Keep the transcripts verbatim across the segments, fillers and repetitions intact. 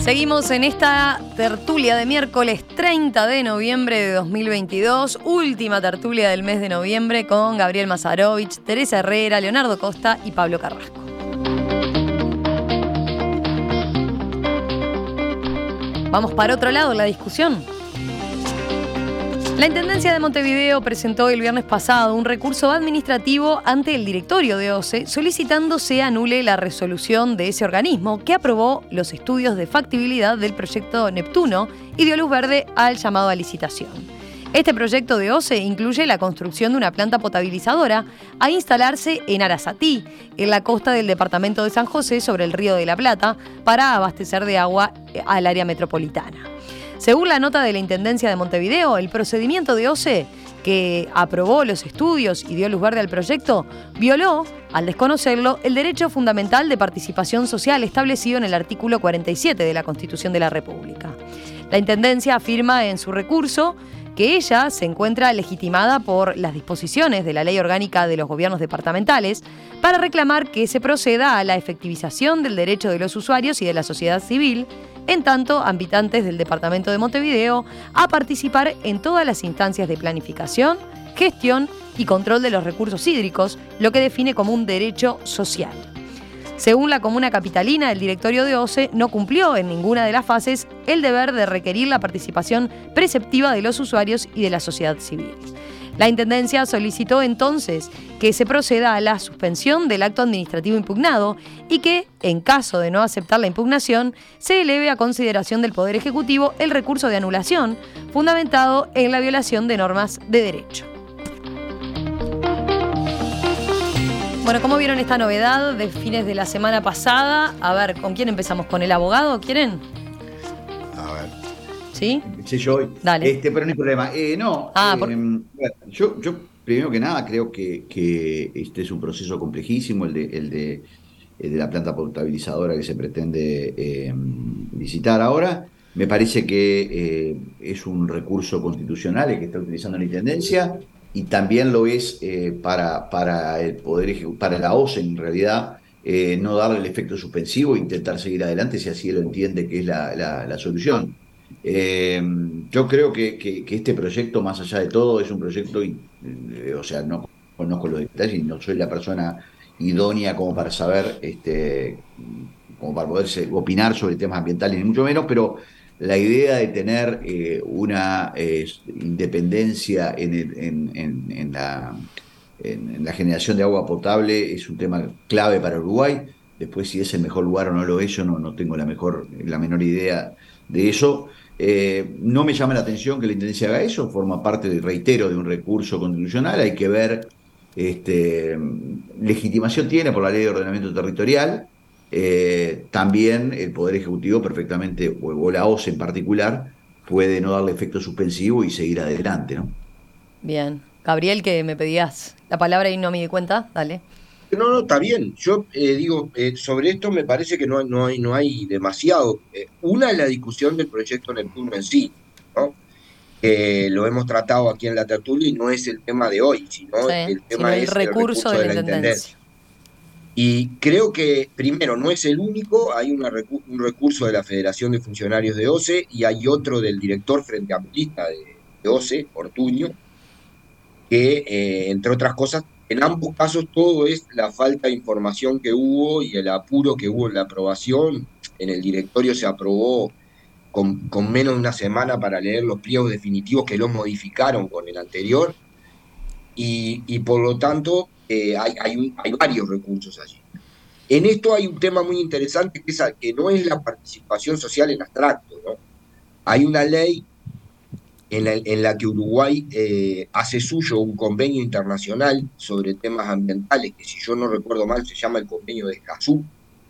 Seguimos en esta tertulia de miércoles treinta de noviembre de dos mil veintidós, última tertulia del mes de noviembre con Gabriel Mazarovich, Teresa Herrera, Leonardo Costa y Pablo Carrasco. Vamos para otro lado en la discusión. La Intendencia de Montevideo presentó el viernes pasado un recurso administrativo ante el directorio de O C E solicitando se anule la resolución de ese organismo que aprobó los estudios de factibilidad del proyecto Neptuno y dio luz verde al llamado a licitación. Este proyecto de O C E incluye la construcción de una planta potabilizadora a instalarse en Arasatí, en la costa del departamento de San José, sobre el Río de la Plata, para abastecer de agua al área metropolitana. Según la nota de la Intendencia de Montevideo, el procedimiento de O C E, que aprobó los estudios y dio luz verde al proyecto, violó, al desconocerlo, el derecho fundamental de participación social establecido en el artículo cuarenta y siete de la Constitución de la República. La Intendencia afirma en su recurso que ella se encuentra legitimada por las disposiciones de la Ley Orgánica de los Gobiernos Departamentales para reclamar que se proceda a la efectivización del derecho de los usuarios y de la sociedad civil, en tanto habitantes del departamento de Montevideo, a participar en todas las instancias de planificación, gestión y control de los recursos hídricos, lo que define como un derecho social. Según la comuna capitalina, el directorio de O C E no cumplió en ninguna de las fases el deber de requerir la participación preceptiva de los usuarios y de la sociedad civil. La Intendencia solicitó entonces que se proceda a la suspensión del acto administrativo impugnado y que, en caso de no aceptar la impugnación, se eleve a consideración del Poder Ejecutivo el recurso de anulación, fundamentado en la violación de normas de derecho. Bueno, ¿cómo vieron esta novedad de fines de la semana pasada? A ver, ¿con quién empezamos? ¿Con el abogado? ¿Quieren? A ver. ¿Sí? Sí, yo. Dale. Este, pero no hay problema. Eh, no, Ah, eh, por... yo, yo, primero que nada, creo que, que este es un proceso complejísimo, el de, el de, el de la planta potabilizadora que se pretende eh, licitar ahora. Me parece que eh, es un recurso constitucional el que está utilizando la Intendencia, y también lo es eh, para, para el Poder Ejecutivo, para la O C E en realidad, eh, no darle el efecto suspensivo e intentar seguir adelante si así lo entiende que es la, la, la solución. Eh, yo creo que, que, que este proyecto, más allá de todo, es un proyecto, y, eh, o sea, no conozco los detalles y no soy la persona idónea como para saber, este, como para poder opinar sobre temas ambientales, ni mucho menos, pero la idea de tener eh, una eh, independencia en, el, en, en, en, la, en, en la generación de agua potable es un tema clave para Uruguay. Después, si es el mejor lugar o no lo es, yo no, no tengo la, mejor, la menor idea de eso. Eh, no me llama la atención que la Intendencia haga eso, forma parte, de, reitero, de un recurso constitucional. Hay que ver, este, legitimación tiene por la Ley de Ordenamiento Territorial. Eh, también el Poder Ejecutivo perfectamente, o, o la O C E en particular, puede no darle efecto suspensivo y seguir adelante, ¿no? Bien. Gabriel, que me pedías la palabra y no me di cuenta, dale. No, no, está bien. Yo eh, digo, eh, sobre esto me parece que no, no, hay, no hay demasiado. Eh, una es la discusión del proyecto Neptuno en sí, ¿no? Eh, lo hemos tratado aquí en la tertulia y no es el tema de hoy, sino sí, el tema sino el es recurso, el recurso de, de la Intendencia. Intendencia. Y creo que, primero, no es el único. Hay una recu- un recurso de la Federación de Funcionarios de O C E y hay otro del director frente amplista de, de O C E, Ortuño, que, eh, entre otras cosas, en ambos casos todo es la falta de información que hubo y el apuro que hubo en la aprobación. En el directorio se aprobó con, con menos de una semana para leer los pliegos definitivos que los modificaron con el anterior, y, y por lo tanto eh, hay, hay, un, hay varios recursos allí. En esto hay un tema muy interesante que, es, que no es la participación social en abstracto, ¿no? Hay una ley en la, en la que Uruguay eh, hace suyo un convenio internacional sobre temas ambientales, que, si yo no recuerdo mal, se llama el Convenio de Escazú,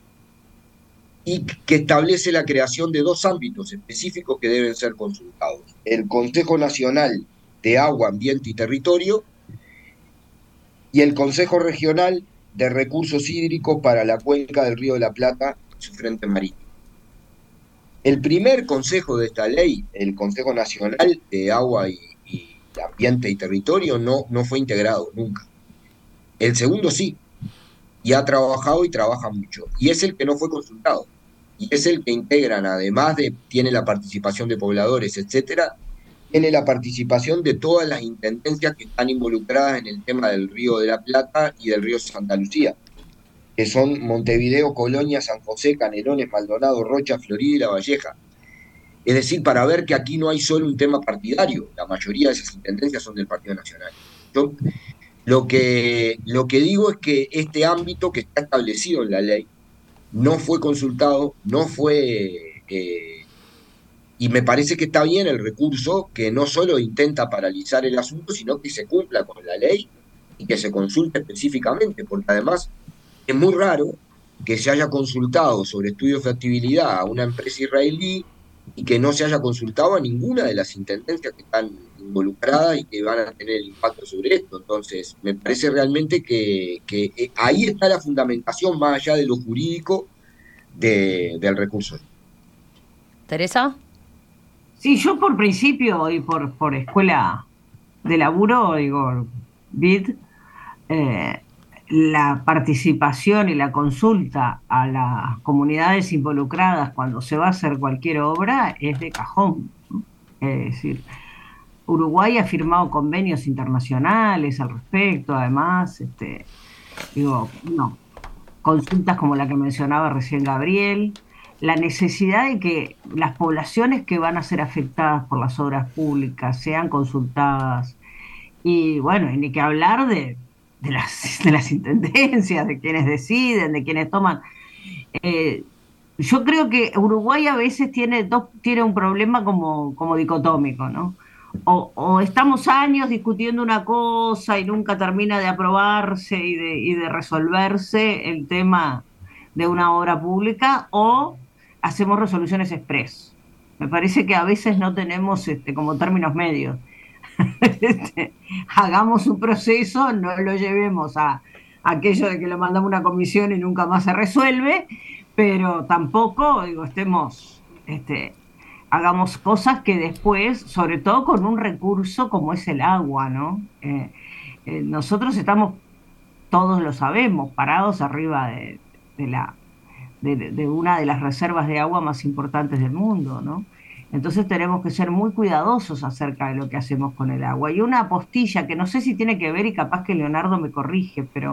y que establece la creación de dos ámbitos específicos que deben ser consultados: el Consejo Nacional de Agua, Ambiente y Territorio y el Consejo Regional de Recursos Hídricos para la cuenca del Río de la Plata y su frente marítimo. El primer consejo de esta ley, el Consejo Nacional de Agua y, y Ambiente y Territorio, no, no fue integrado nunca. El segundo sí, y ha trabajado y trabaja mucho, y es el que no fue consultado. y es el que integran, además de, tiene la participación de pobladores, etcétera, tiene la participación de todas las intendencias que están involucradas en el tema del Río de la Plata y del Río Santa Lucía, que son Montevideo, Colonia, San José, Canelones, Maldonado, Rocha, Florida y La Valleja. Es decir, para ver que aquí no hay solo un tema partidario, la mayoría de esas intendencias son del Partido Nacional. Yo lo que, lo que digo es que este ámbito que está establecido en la ley no fue consultado, no fue... Eh, y me parece que está bien el recurso, que no solo intenta paralizar el asunto, sino que se cumpla con la ley y que se consulte específicamente, porque además es muy raro que se haya consultado sobre estudio de factibilidad a una empresa israelí y que no se haya consultado a ninguna de las intendencias que están involucradas y que van a tener el impacto sobre esto. Entonces, me parece realmente que, que ahí está la fundamentación, más allá de lo jurídico, de, del recurso. ¿Teresa? Sí, yo por principio y por, por escuela de laburo, digo, B I D, eh, la participación y la consulta a las comunidades involucradas cuando se va a hacer cualquier obra es de cajón. Es decir, Uruguay ha firmado convenios internacionales al respecto, además, este, digo, no, consultas como la que mencionaba recién Gabriel, la necesidad de que las poblaciones que van a ser afectadas por las obras públicas sean consultadas, y bueno, y ni que hablar de, de, las, de las intendencias, de quienes deciden, de quienes toman. Eh, yo creo que Uruguay a veces tiene, dos, tiene un problema como, como dicotómico, ¿no? O, o estamos años discutiendo una cosa y nunca termina de aprobarse y de, y de resolverse el tema de una obra pública, o hacemos resoluciones express. Me parece que a veces no tenemos este, como términos medios. este, hagamos un proceso, no lo llevemos a, a aquello de que lo mandamos a una comisión y nunca más se resuelve, pero tampoco, digo, estemos, este, hagamos cosas que después, sobre todo con un recurso como es el agua, ¿no? Eh, eh, nosotros estamos, todos lo sabemos, parados arriba de, de la De, de una de las reservas de agua más importantes del mundo, ¿no? Entonces tenemos que ser muy cuidadosos acerca de lo que hacemos con el agua. Y una apostilla que no sé si tiene que ver, y capaz que Leonardo me corrige, pero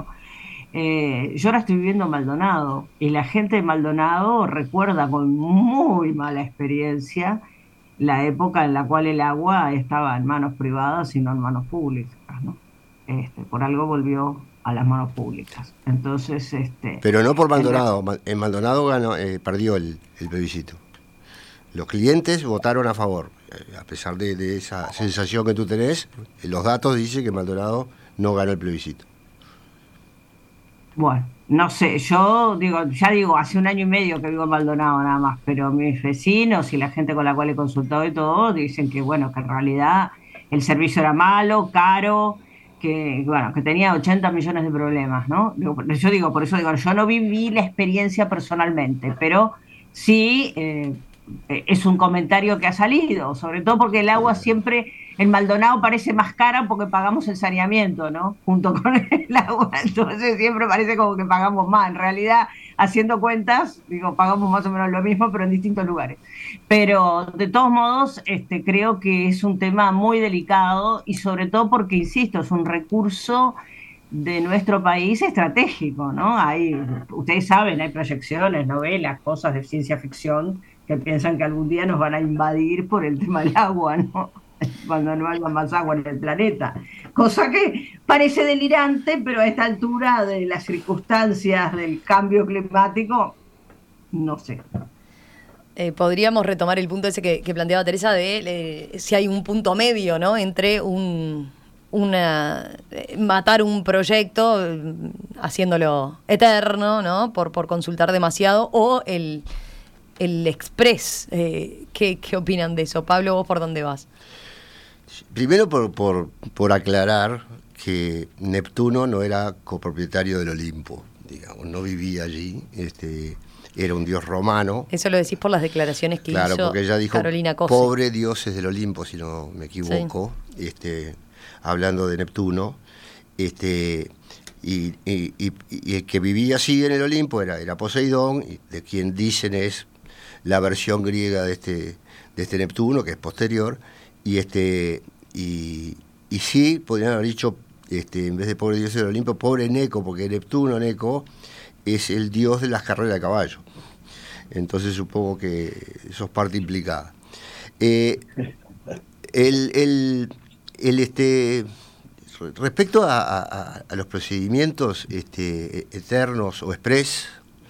eh, yo ahora estoy viviendo en Maldonado, y la gente de Maldonado recuerda con muy mala experiencia la época en la cual el agua estaba en manos privadas y no en manos públicas, ¿no? Este, por algo volvió a las manos públicas. Entonces, este... Pero no por Maldonado. En Maldonado ganó, eh, perdió el, el plebiscito. Los clientes votaron a favor. A pesar de, de esa sensación que tú tenés, los datos dicen que Maldonado no ganó el plebiscito. Bueno, no sé, yo digo, ya digo, hace un año y medio que vivo en Maldonado nada más, pero mis vecinos y la gente con la cual he consultado y todo, dicen que bueno, que en realidad el servicio era malo, caro, que bueno, que tenía ochenta millones de problemas, ¿no? Yo digo, por eso digo, yo no viví la experiencia personalmente, pero sí eh, es un comentario que ha salido, sobre todo porque el agua siempre en Maldonado parece más cara porque pagamos el saneamiento, ¿no? Junto con el agua, entonces siempre parece como que pagamos más. En realidad, haciendo cuentas, digo, pagamos más o menos lo mismo, pero en distintos lugares. Pero, de todos modos, este, creo que es un tema muy delicado y sobre todo porque, insisto, es un recurso de nuestro país estratégico, ¿no? Hay, ustedes saben, hay proyecciones, novelas, cosas de ciencia ficción que piensan que algún día nos van a invadir por el tema del agua, ¿no? Cuando no haya más agua en el planeta. Cosa que parece delirante, pero a esta altura de las circunstancias del cambio climático, no sé. Eh, podríamos retomar el punto ese que, que planteaba Teresa de eh, si hay un punto medio, ¿no? Entre un una eh, matar un proyecto eh, haciéndolo eterno, ¿no? Por, por consultar demasiado, o el, el express. Eh, ¿qué, ¿Qué opinan de eso? Pablo, ¿vos por dónde vas? Primero por, por, por aclarar que Neptuno no era copropietario del Olimpo, digamos, no vivía allí, este, era un dios romano. Eso lo decís por las declaraciones que claro, hizo porque ella dijo, Carolina Cose. Pobre dioses del Olimpo, si no me equivoco, sí. este, hablando de Neptuno, este, y, y, y, y el que vivía así en el Olimpo era, era Poseidón, de quien dicen es la versión griega de este, de este Neptuno, que es posterior, y este y, y sí, podrían haber dicho, este, en vez de pobre dios del Olimpo, pobre Neco, porque Neptuno, Neco, es el dios de las carreras de caballo. Entonces supongo que sos parte implicada. Eh, el, el, el este respecto a, a, a los procedimientos este, eternos o express,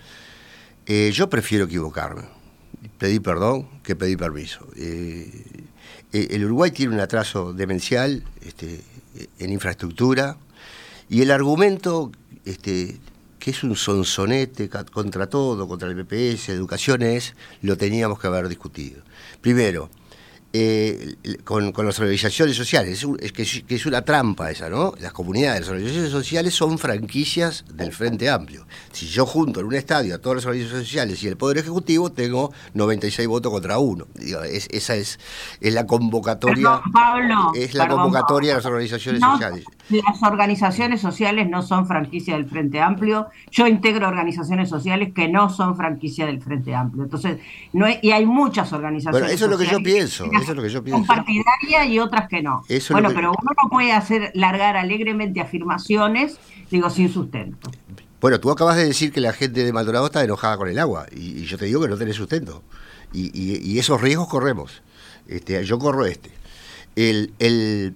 eh, yo prefiero equivocarme. Pedí perdón que pedí permiso. Eh, el Uruguay tiene un atraso demencial este, en infraestructura, y el argumento este, que es un sonsonete contra todo, contra el B P S, educación es, lo teníamos que haber discutido. Primero, Eh, con, con las organizaciones sociales, es, un, es que, que es una trampa esa, ¿no? Las comunidades, las organizaciones sociales son franquicias del Frente Amplio. Si yo junto en un estadio a todas las organizaciones sociales y el Poder Ejecutivo, tengo noventa y seis votos contra uno. Digo, es, esa es, es la convocatoria. Perdón, Pablo, es la perdón, convocatoria Pablo. de las organizaciones No, sociales. Las organizaciones sociales no son franquicia del Frente Amplio. Yo integro organizaciones sociales que no son franquicia del Frente Amplio. Entonces, no hay, y hay muchas organizaciones. Bueno, eso es lo que yo pienso. Que Eso es lo que yo pienso. son partidarias y otras que no. Eso bueno, que... pero uno no puede hacer largar alegremente afirmaciones, digo, sin sustento. Bueno, tú acabas de decir que la gente de Maldonado está enojada con el agua, y, y yo te digo que no tenés sustento. Y, y, y esos riesgos corremos. Este, yo corro este. El, el,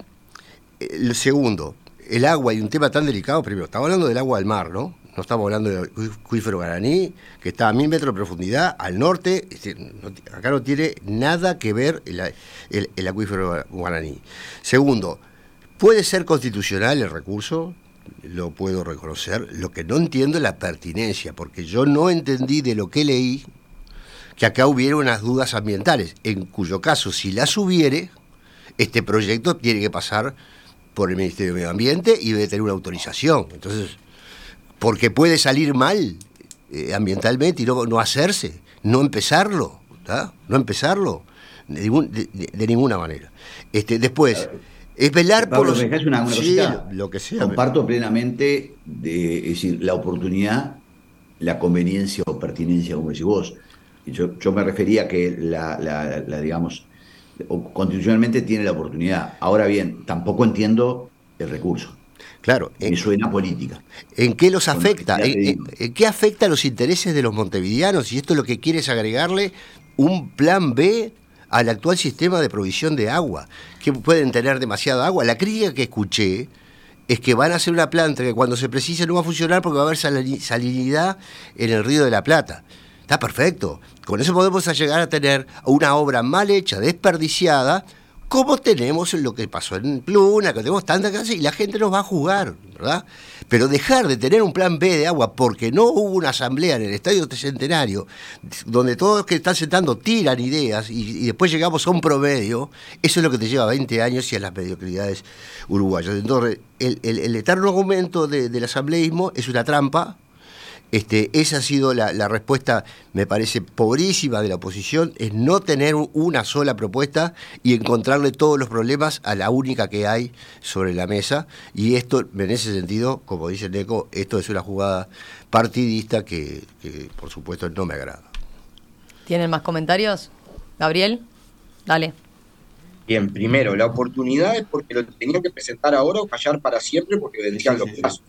el segundo, el agua y un tema tan delicado, primero, estamos hablando del agua del mar, ¿no? No estamos hablando del acuífero Guaraní, que está a mil metros de profundidad, al norte. Este, no, acá no tiene nada que ver el, el, el acuífero Guaraní. Segundo, ¿puede ser constitucional el recurso? Lo puedo reconocer. Lo que no entiendo es la pertinencia, porque yo no entendí de lo que leí que acá hubiera unas dudas ambientales, en cuyo caso, si las hubiere, este proyecto tiene que pasar por el Ministerio de Medio Ambiente y debe tener una autorización. Entonces, porque puede salir mal eh, ambientalmente y no, no hacerse, no empezarlo, ¿tá? No empezarlo de, ningún, de, de ninguna manera. Este, después, es velar Pablo, por los... ¿me dejas una, una sí, cosita? lo que sea. Comparto plenamente, de, es decir, la oportunidad, la conveniencia o pertinencia, como decís vos. Yo, yo me refería a que la, la, la, digamos, constitucionalmente tiene la oportunidad. Ahora bien, tampoco entiendo el recurso. Claro. Me suena política. ¿En qué los afecta? ¿En, en, digo. ¿En qué afecta a los intereses de los montevideanos? Y esto es lo que quieres agregarle un plan B al actual sistema de provisión de agua, que pueden tener demasiada agua. La crítica que escuché es que van a hacer una planta que cuando se precise no va a funcionar porque va a haber salinidad en el Río de la Plata. Está perfecto. Con eso podemos llegar a tener una obra mal hecha, desperdiciada, como tenemos lo que pasó en Pluna, que tenemos tanta casa y la gente nos va a juzgar, ¿verdad? Pero dejar de tener un plan B de agua porque no hubo una asamblea en el Estadio Centenario, donde todos los que están sentando tiran ideas y, y después llegamos a un promedio, eso es lo que te lleva veinte años y a las mediocridades uruguayas. Entonces, el, el, el eterno argumento de, del asambleísmo es una trampa. Este, esa ha sido la, la respuesta, me parece, pobrísima de la oposición, es no tener una sola propuesta y encontrarle todos los problemas a la única que hay sobre la mesa. Y esto, en ese sentido, como dice Neco, esto es una jugada partidista que, que por supuesto, no me agrada. ¿Tienen más comentarios? Gabriel, dale. Bien, primero, la oportunidad es porque lo tenían que presentar ahora o callar para siempre porque vendrían los plazos.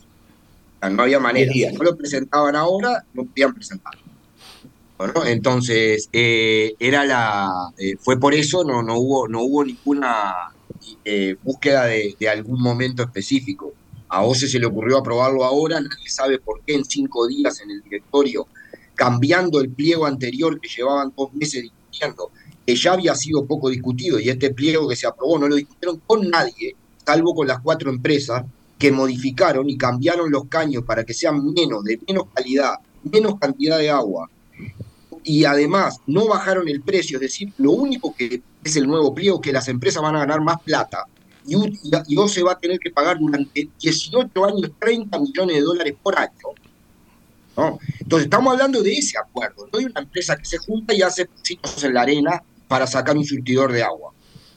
No había manera. Si no lo presentaban ahora, no podían presentar. Bueno, entonces, eh, era la, eh, fue por eso, no, no hubo, no hubo ninguna eh, búsqueda de, de algún momento específico. A OCE se le ocurrió aprobarlo ahora, nadie sabe por qué en cinco días en el directorio, cambiando el pliego anterior que llevaban dos meses discutiendo, que ya había sido poco discutido, y este pliego que se aprobó no lo discutieron con nadie, salvo con las cuatro empresas, que modificaron y cambiaron los caños para que sean menos, de menos calidad, menos cantidad de agua, y además no bajaron el precio, es decir, lo único que es el nuevo pliego es que las empresas van a ganar más plata, y, y OCE va a tener que pagar durante dieciocho años treinta millones de dólares por año, ¿no? Entonces estamos hablando de ese acuerdo, no de una empresa que se junta y hace pasitos en la arena para sacar un surtidor de agua,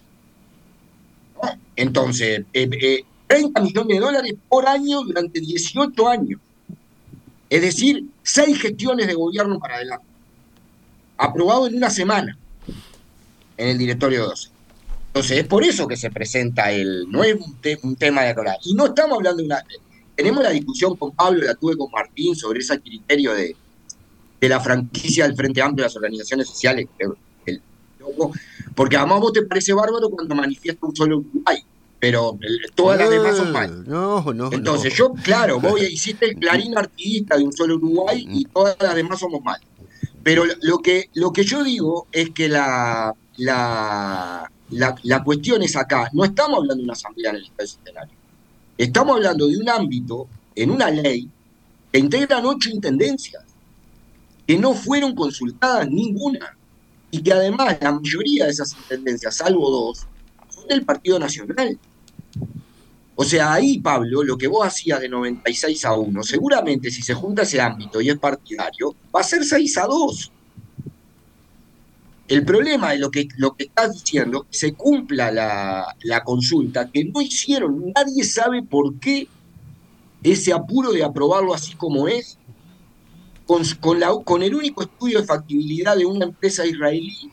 ¿no? Entonces, eh, eh, treinta millones de dólares por año durante dieciocho años. Es decir, seis gestiones de gobierno para adelante. aprobado en una semana en el directorio de OCE. Entonces, es por eso que se presenta el, no es un, te, un tema de acordar. Y no estamos hablando de una... Tenemos la discusión con Pablo, la tuve con Martín, sobre ese criterio de, de la franquicia del Frente Amplio de las organizaciones sociales, el, el, porque además vos te parece bárbaro cuando manifiesta un solo Uruguay, pero el, todas las demás son mal. No, no, Entonces, no. yo, claro, vos hiciste el clarín artiguista de un solo Uruguay y todas las demás somos mal. Pero lo que, lo que yo digo es que la, la, la, la cuestión es acá, no estamos hablando de una asamblea en el Estadio Centenario, estamos hablando de un ámbito, en una ley, que integran ocho intendencias, que no fueron consultadas ninguna, y que además la mayoría de esas intendencias, salvo dos, son del Partido Nacional. O sea, ahí, Pablo, lo que vos hacías de noventa y seis a uno, seguramente si se junta ese ámbito y es partidario, va a ser seis a dos. El problema de lo que, lo que estás diciendo, que se cumpla la, la consulta, que no hicieron, nadie sabe por qué ese apuro de aprobarlo así como es, con, con, la, con el único estudio de factibilidad de una empresa israelí,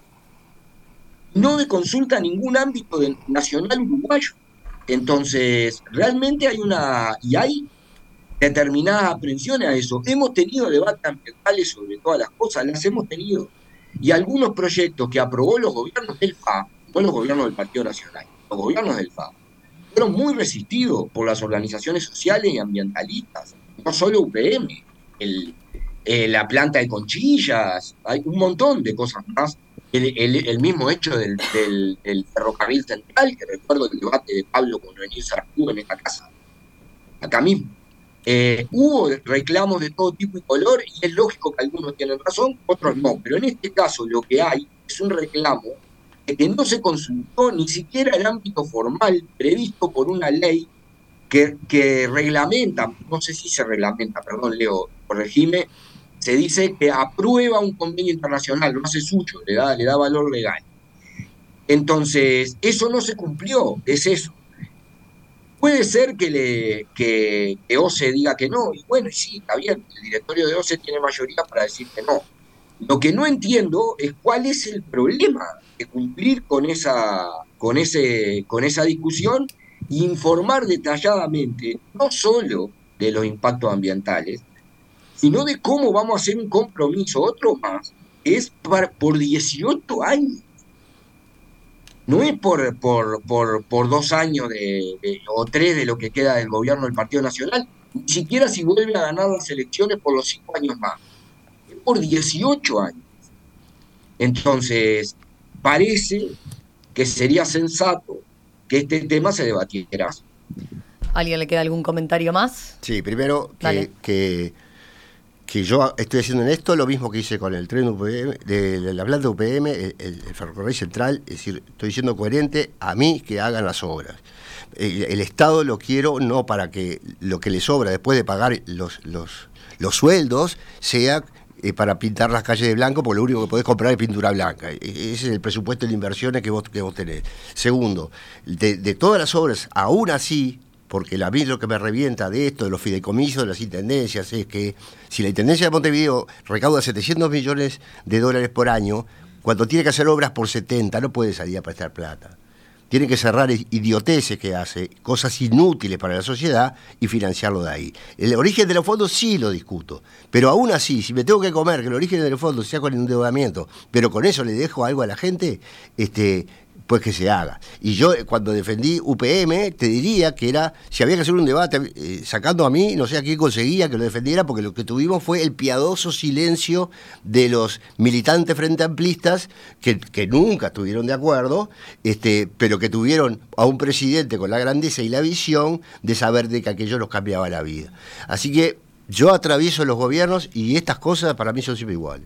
no de consulta a ningún ámbito de, nacional uruguayo. Entonces, realmente hay una, y hay determinadas aprensiones a eso. Hemos tenido debates ambientales sobre todas las cosas, las hemos tenido. Y algunos proyectos que aprobó los gobiernos del F A, no los gobiernos del Partido Nacional, los gobiernos del F A, fueron muy resistidos por las organizaciones sociales y ambientalistas, no solo U P M, el, eh, la planta de Conchillas, hay un montón de cosas más. El, el, el mismo hecho del, del, del ferrocarril central, que recuerdo el debate de Pablo con René Saracú en esta casa, acá mismo. Eh, hubo reclamos de todo tipo y color, y es lógico que algunos tienen razón, otros no, pero en este caso lo que hay es un reclamo de que no se consultó ni siquiera el ámbito formal previsto por una ley que, que reglamenta, no sé si se reglamenta, perdón Leo, corregime, se dice que aprueba un convenio internacional, lo hace suyo, le da, le da valor legal. Entonces, eso no se cumplió, es eso. Puede ser que, le, que, que OCE diga que no, y bueno, sí, está bien, el directorio de OCE tiene mayoría para decir que no. Lo que no entiendo es cuál es el problema de cumplir con esa, con ese, con esa discusión e informar detalladamente, no solo de los impactos ambientales, sino de cómo vamos a hacer un compromiso, otro más, es para, por dieciocho años. No es por, por, por, por dos años de, de, o tres de lo que queda del gobierno del Partido Nacional, ni siquiera si vuelve a ganar las elecciones por los cinco años más. Es por dieciocho años. Entonces, parece que sería sensato que este tema se debatiera. ¿A alguien le queda algún comentario más? Sí, primero que, que, que yo estoy haciendo en esto lo mismo que hice con el tren U P M, de la planta U P M, el, el, el ferrocarril central, es decir, estoy siendo coherente a mí que hagan las obras. El, el Estado lo quiero no para que lo que le sobra después de pagar los, los, los sueldos sea eh, para pintar las calles de blanco, porque lo único que podés comprar es pintura blanca. Ese es el presupuesto de inversiones que vos, que vos tenés. Segundo, de, de todas las obras, aún así, porque a mí lo que me revienta de esto, de los fideicomisos, de las intendencias, es que si la Intendencia de Montevideo recauda setecientos millones de dólares por año, cuando tiene que hacer obras por setenta, no puede salir a prestar plata. Tiene que cerrar idioteces que hace, cosas inútiles para la sociedad, y financiarlo de ahí. El origen de los fondos sí lo discuto, pero aún así, si me tengo que comer que el origen de los fondos sea con endeudamiento, pero con eso le dejo algo a la gente, este... pues que se haga. Y yo cuando defendí U P M te diría que era, si había que hacer un debate eh, sacando a mí, no sé a quién conseguía que lo defendiera, porque lo que tuvimos fue el piadoso silencio de los militantes frente amplistas que, que nunca estuvieron de acuerdo, este, pero que tuvieron a un presidente con la grandeza y la visión de saber de que aquello nos cambiaba la vida. Así que yo atravieso los gobiernos y estas cosas para mí son siempre iguales.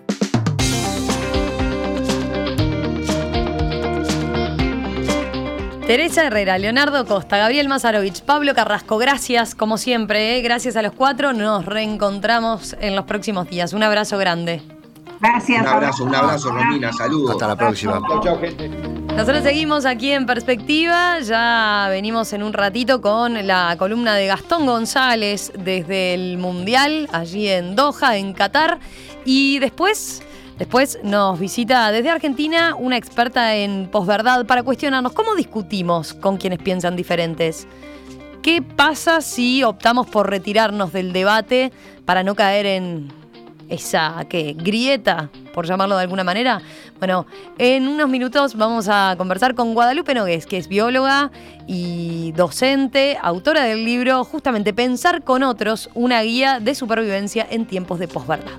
Teresa Herrera, Leonardo Costa, Gabriel Mazarovich, Pablo Carrasco, gracias como siempre, ¿eh? Gracias a los cuatro, nos reencontramos en los próximos días. Un abrazo grande. Gracias. Un abrazo, un abrazo, Romina, saludos. Hasta la próxima. Chao, chao, gente. Nosotros seguimos aquí en Perspectiva, ya venimos en un ratito con la columna de Gastón González desde el Mundial, allí en Doha, en Qatar, y después Después nos visita desde Argentina una experta en posverdad para cuestionarnos cómo discutimos con quienes piensan diferentes. ¿Qué pasa si optamos por retirarnos del debate para no caer en esa ¿qué? grieta, por llamarlo de alguna manera? Bueno, en unos minutos vamos a conversar con Guadalupe Nogués, que es bióloga y docente, autora del libro justamente Pensar con otros, una guía de supervivencia en tiempos de posverdad.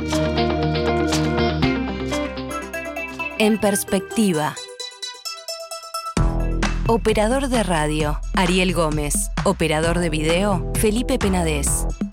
En perspectiva. Operador de radio, Ariel Gómez. Operador de video, Felipe Penades.